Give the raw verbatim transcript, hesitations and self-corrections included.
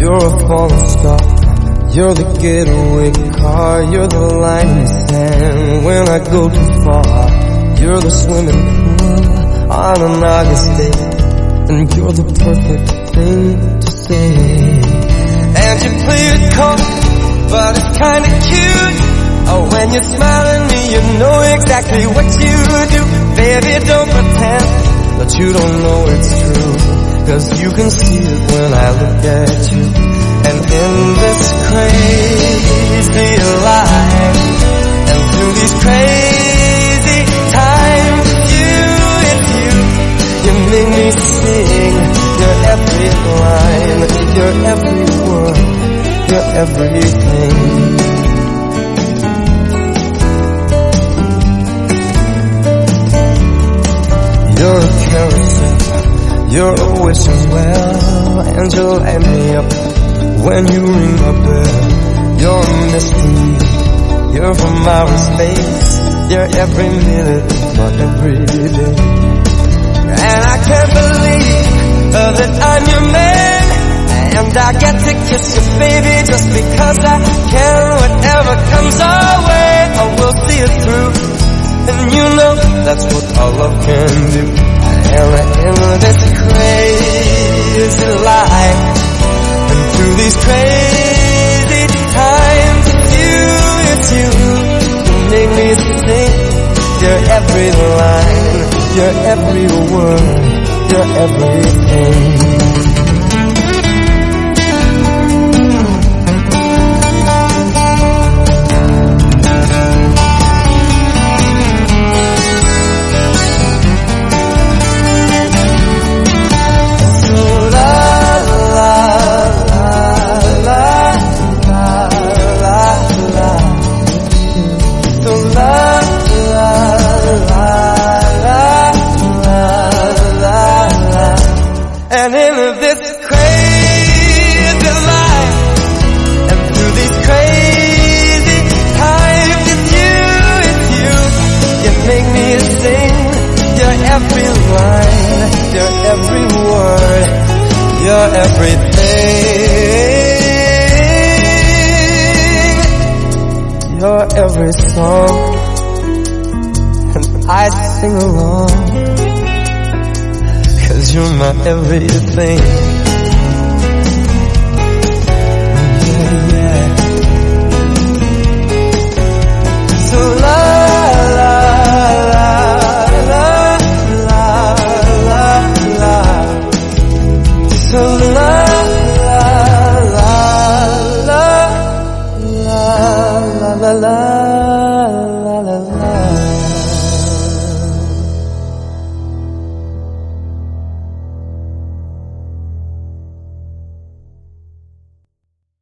You're a falling star, you're the getaway car, you're the line in the sand when I go too far. You're the swimming pool on an August day, and you're the perfect thing to say. And you play it cold, but it's kinda cute. Oh, when you smile at me, you know exactly what you do. Baby, don't pretend that you don't know it's true, 'cause you can see it when I look at you. And in this crazy life, and through these crazy times, you, it's you, you make me sing your every line, your every word, your everything. You're a carousel, you're always so well, and you light me up when you ring my bell. You're a mystery, you're from outer space, you're every minute, not every day. And I can't believe uh, that I'm your man, and I get to kiss you, baby, just because I can. Whatever comes our way, I will see it through, and you know that's what our love can do. And in this crazy life, and through these crazy times, it's you, it's you, you make me sing your every line, your every word, your everything. And in this crazy life, and through these crazy times, it's you, it's you, you make me sing your every line, your every word, your everything, your every song, and I sing along. 'Cause you're my everything.